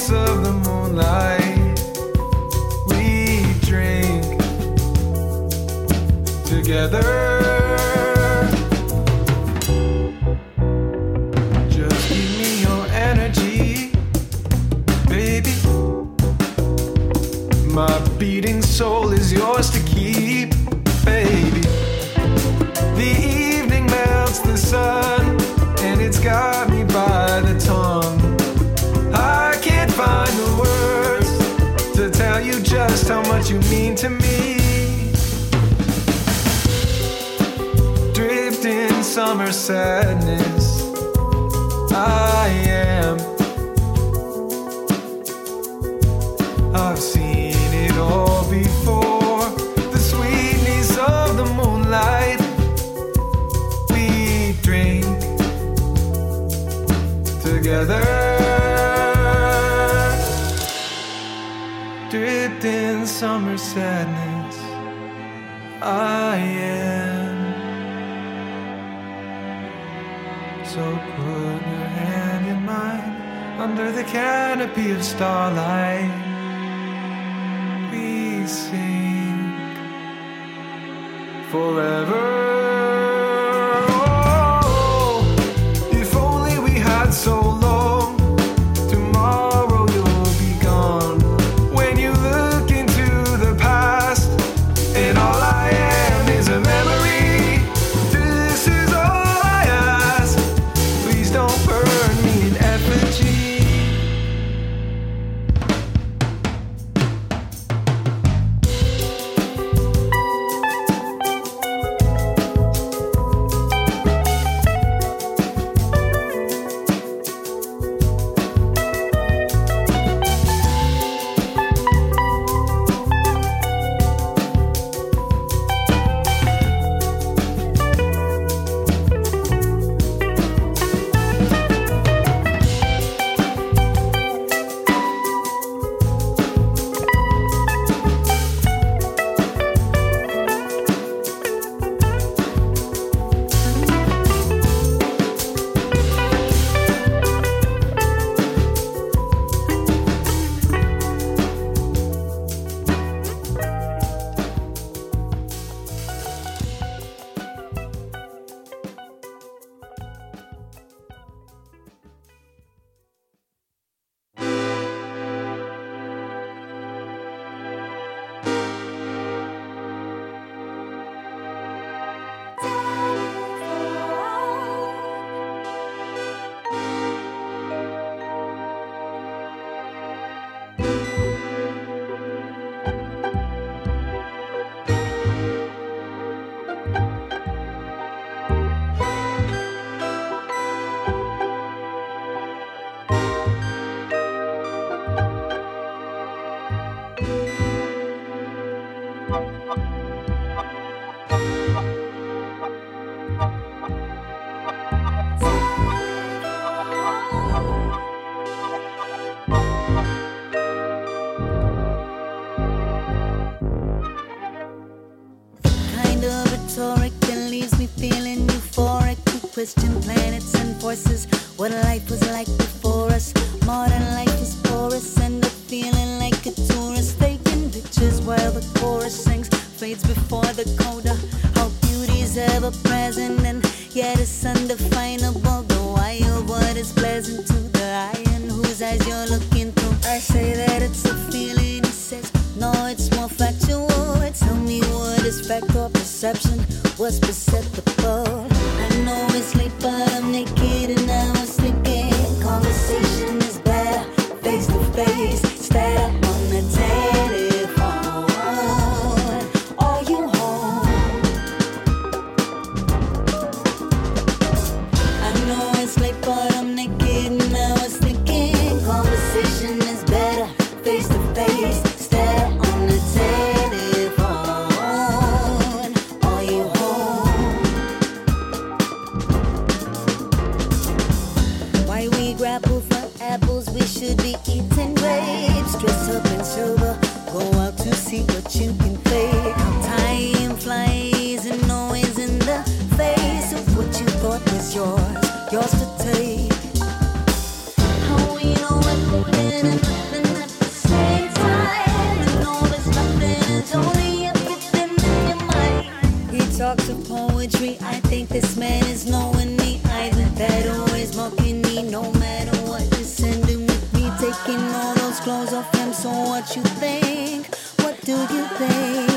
sweetness of the moonlight, we drink together. Just give me your energy, baby. My beating soul is yours to keep, baby. The evening melts the sun, and it's got me by the tongue. I can't find the words to tell you just how much you mean to me. Drift in summer sadness, I am. I've seen it all before. The sweetness of the moonlight, we drink together. Dripped in summer sadness, I am. So put your hand in mine under the canopy of starlight. We sing forever. Oh, if only we had so long. Tomorrow you'll be gone. When you look into the past, and all I am is a memory. This is all I ask. Please don't burn me in effigy. Question planets and forces, what life was like before us. Modern life is porous, end up feeling like a tourist, taking pictures while the chorus sings, fades before the coda. How beauty's ever present and yet it's undefinable. The wild what is pleasant to the eye and whose eyes you're looking through. I say that it's a feeling, he says no, it's more factual. Tell me what is fact or perception, what's perceptible. I know it's late, but I'm naked and I was thinking conversation is better, face to face, instead up on the telephone. Are you home? I know it's late, but I'm naked and I was thinking conversation is better, face to face, instead up on the telephone. Are you home? Why we grapple for apples, we should be eating grapes. Dress up and sober, go out to see what you can fake. How time flies and always in the face of what you thought was yours to take. How we know what we're in nothing at the same time. And all this nothing is only everything in your mind. He talks of poetry, I think this man is knowing me. Either that or he's mocking me, no matter what. Descending with me, taking all those clothes off him. So what you think? What do you think?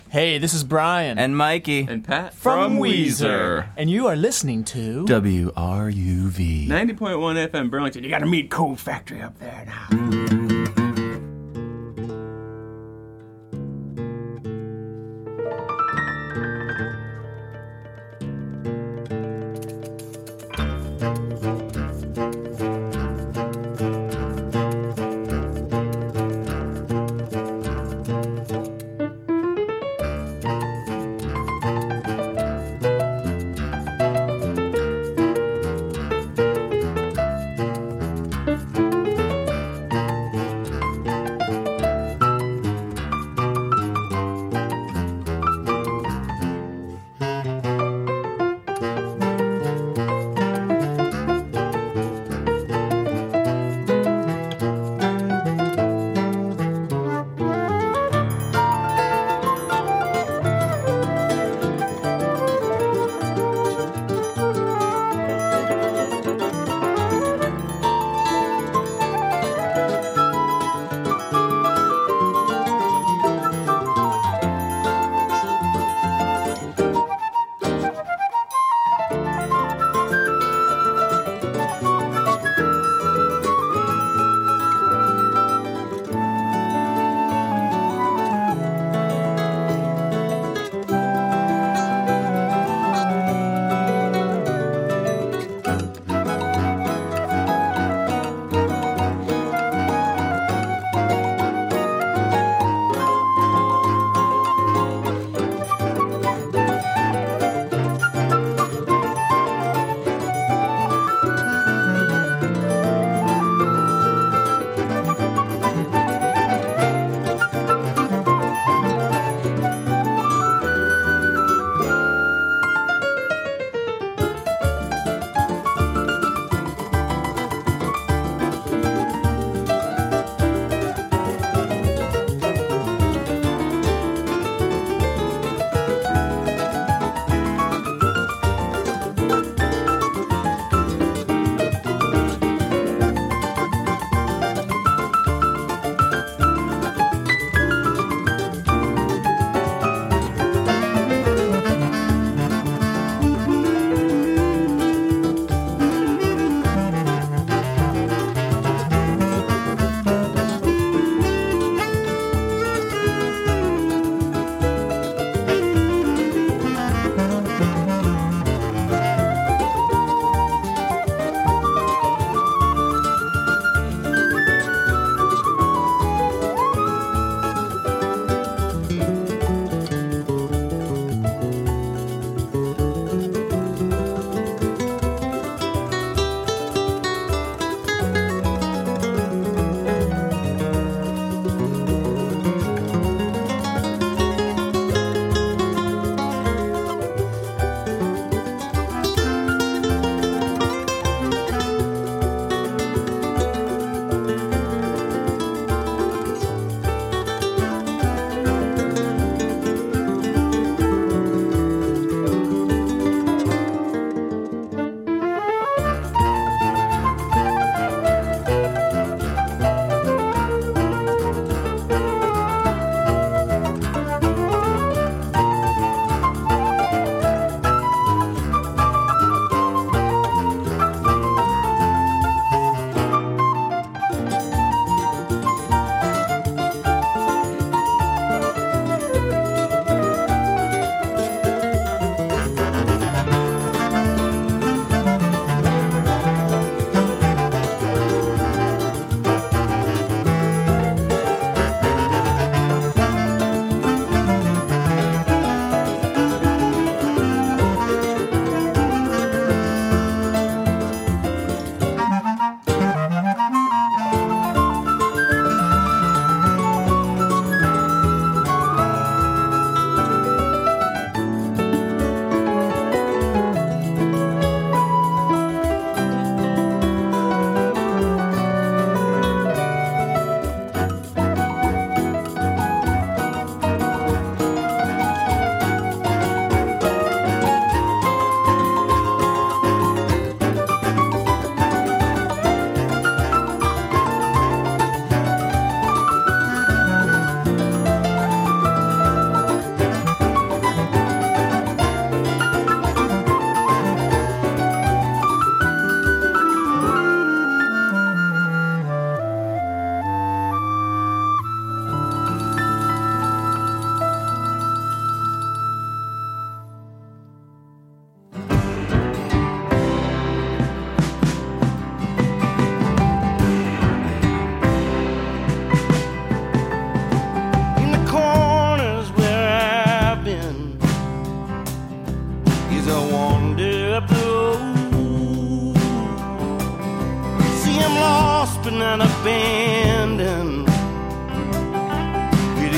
Hey, this is Brian. And Mikey. And Pat. from Weezer. And you are listening to... WRUV. 90.1 FM Burlington. You gotta meet Cold Factory up there now.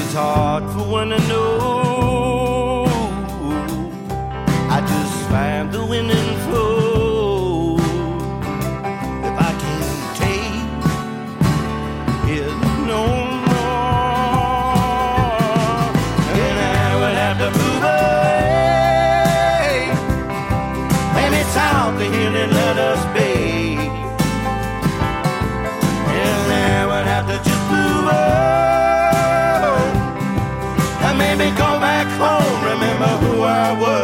it's hard for one to know. I just find the wind and flow. If I can't take it no more, then I would have to move away. Maybe south of here and let us be. And I would have to just move on. And maybe go back home, remember who I was.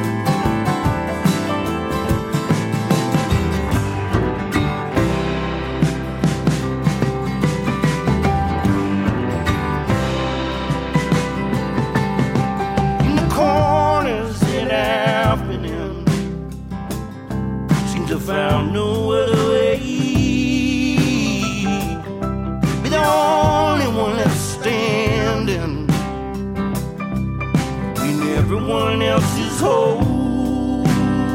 Found no other way. Be the only one left standing when everyone else is whole.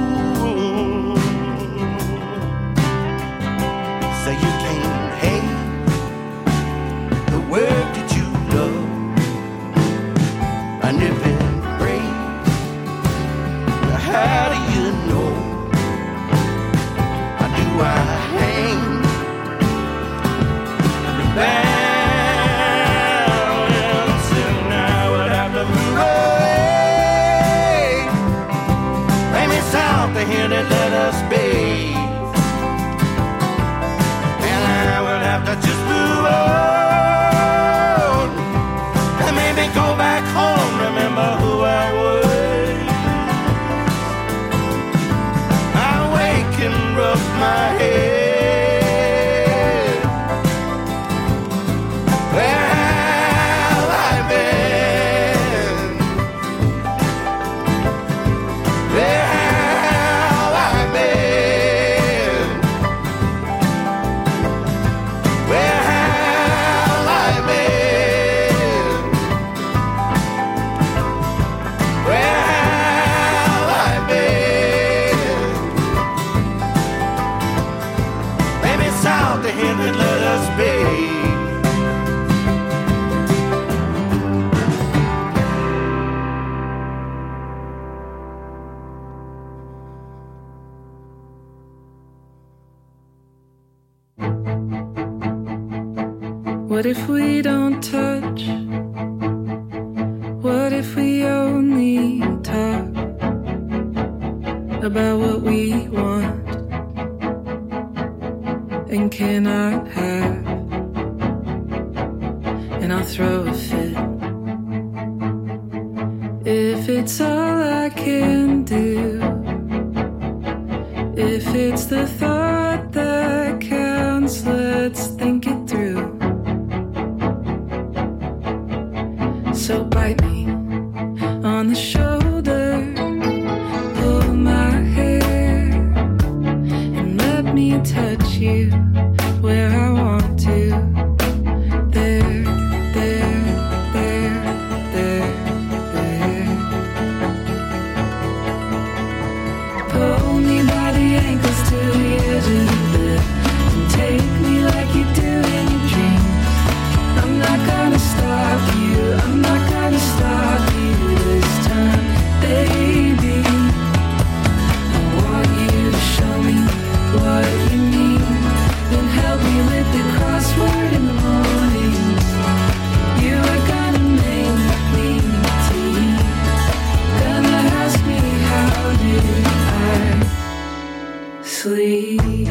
So you can't hate the work that you love, and if it breaks, how do you know? I hang the balance, and I would have to move away. Maybe south of here that let us be. And I would have to just move on. And maybe go back home, remember who I was. Rub my head. Where have I been? Where have I been? Where have I been? Where have I been? South of him and let us be. What if we don't touch? What if we only talk about what we want and cannot have? And I'll throw a fit if it's all I can do. If it's the thought that counts, let's think it through. So bite me on the shoulder, pull my hair, and let me touch you where I want to. There, there, there, there, there. Pull me by the ankles to the edge of the bed and take me like you do in your dreams. I'm not gonna stop you, I'm not gonna stop you this time, baby. I want you to show me what you mean, then help me with the crossword in the mornings. You are gonna make me tea, gonna ask me how did I sleep.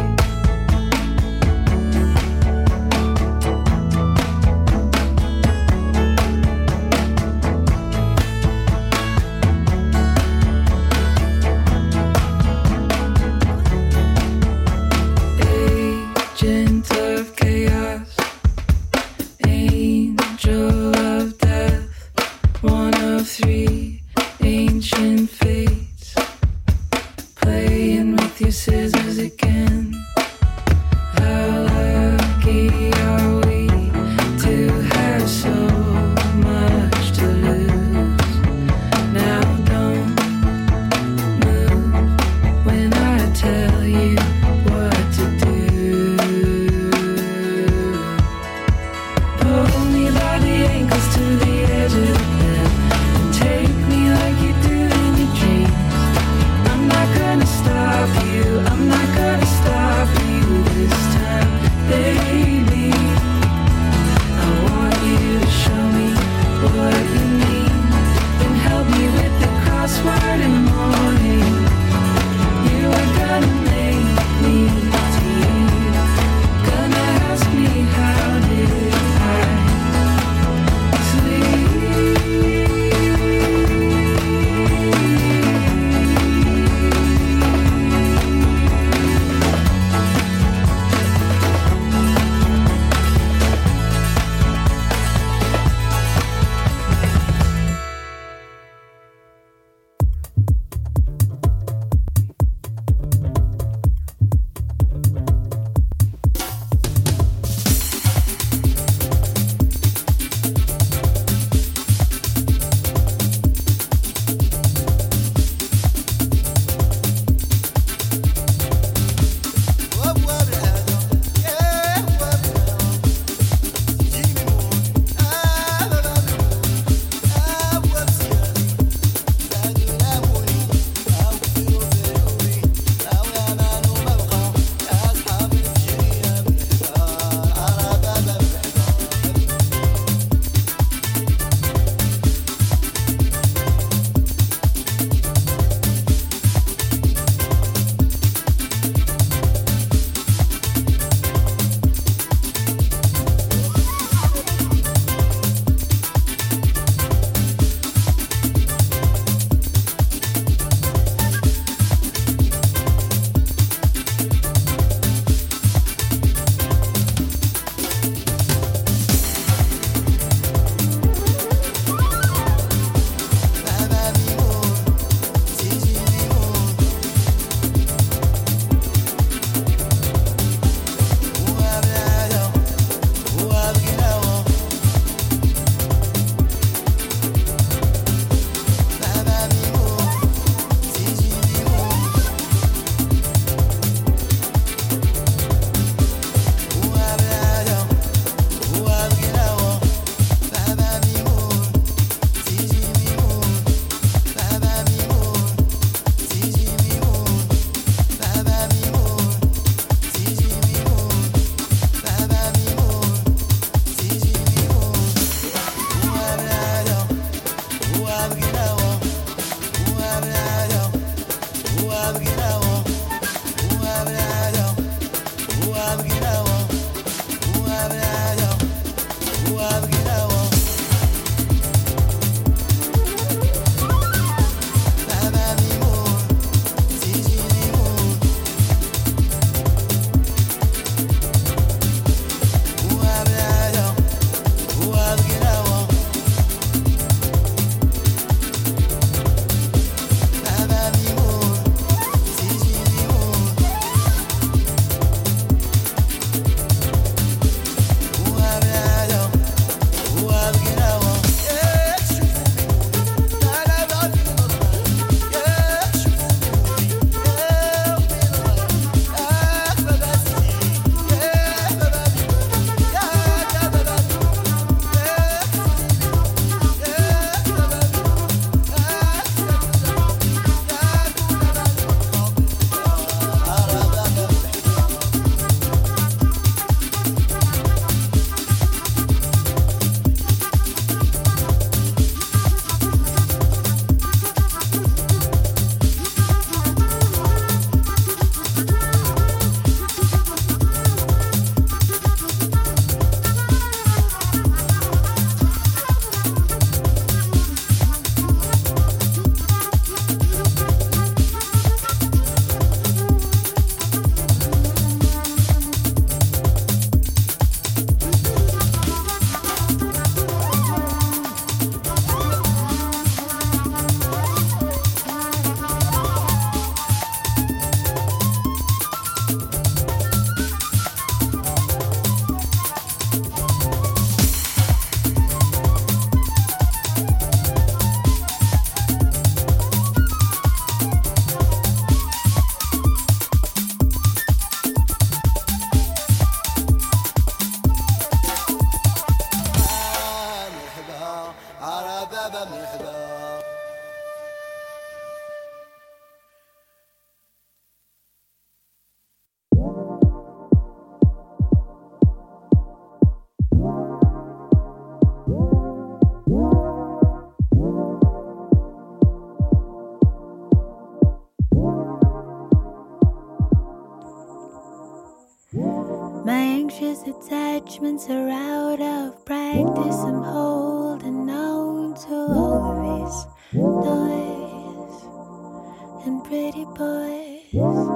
My anxious attachments are out of practice. I'm holding on to all this noise and pretty boys.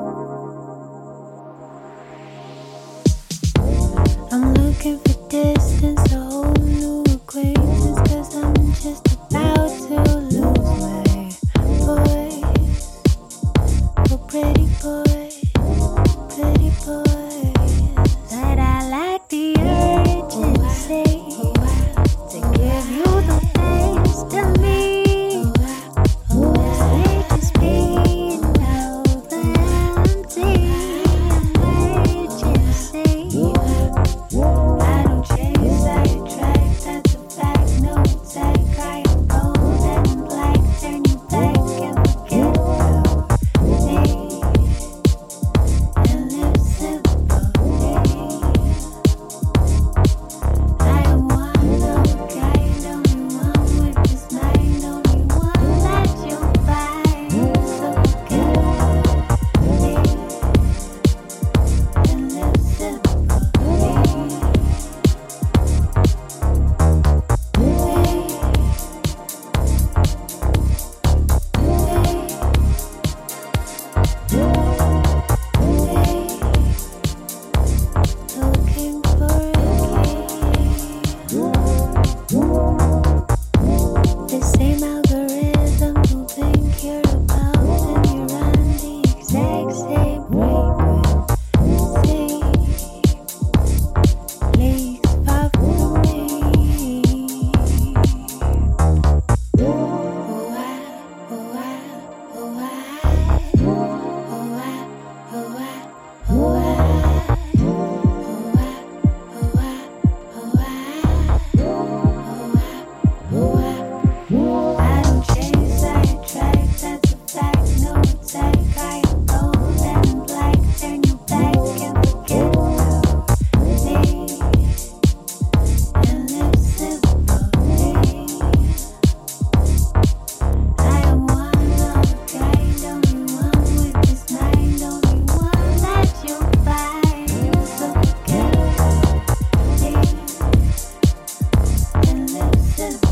I'm looking for distance, a whole new acquaintance, 'cause I'm just about to lose my voice for pretty boys, pretty boys. But I like the urgency to give you the best of me. Sleep is being overempty. Emergency. I don't chase, I attract. That's a fact. No attack. I am gold and black. Turn you back and forget about me. And live simple. I am one of a kind, only one with this mind, only one that you'll find. So forget about me and live simple. Looking for a key. The same algorithm will think you're about, and you're on the exact same frequency. Please far from me. Oh, I, oh, I, oh, I, oh, I, oh, I, oh, I. I don't chase, I attract. That's a fact. No attack. I am gold and black. Turn you back and forget about me and live simply. I am one of a kind, only one with this mind, only one that you'll find. So forget about me and live simply.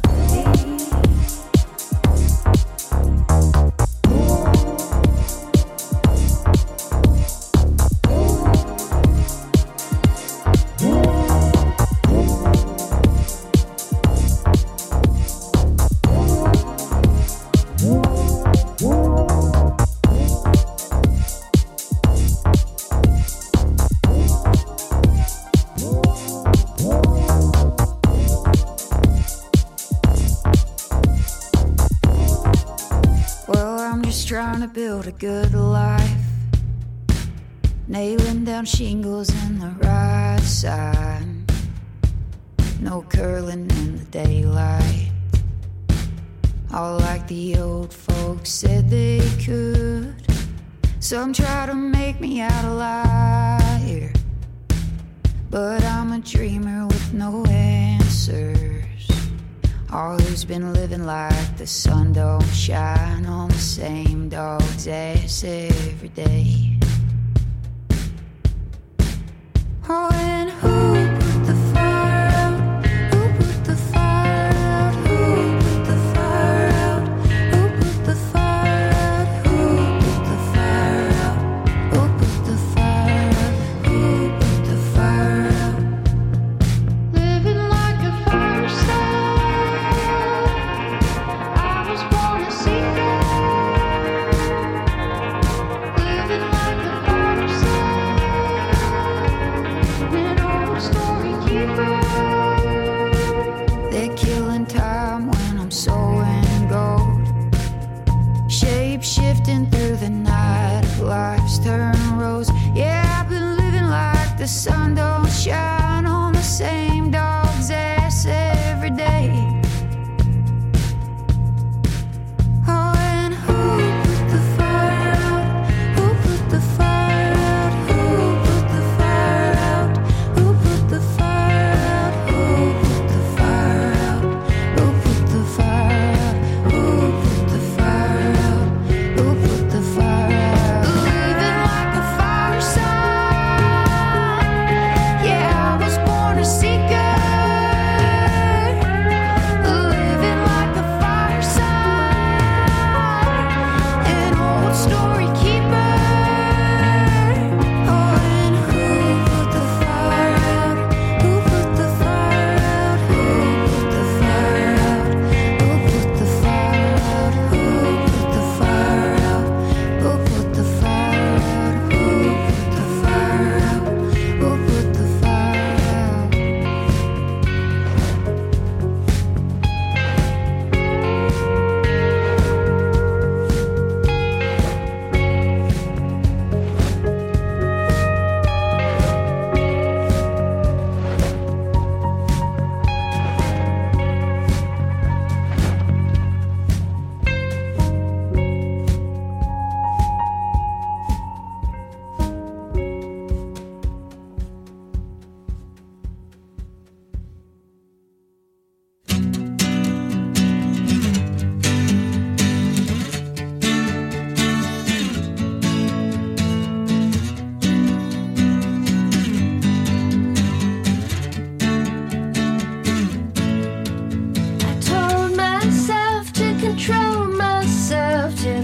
Well, I'm just trying to build a good life, nailing down shingles in the right side, no curling in the daylight, all like the old folks said they could. Some try to make me out a liar, but I'm a dreamer with no answers. All who's been living like the sun don't shine on the same dog's ass every day. Oh, and who put the fire out? Who put the fire out? Who put the fire out? Who put the fire out? Who put the fire out? Who put the fire out? Who put the fire out? Living like a fire star. I was born a seeker. Living like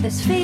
His feet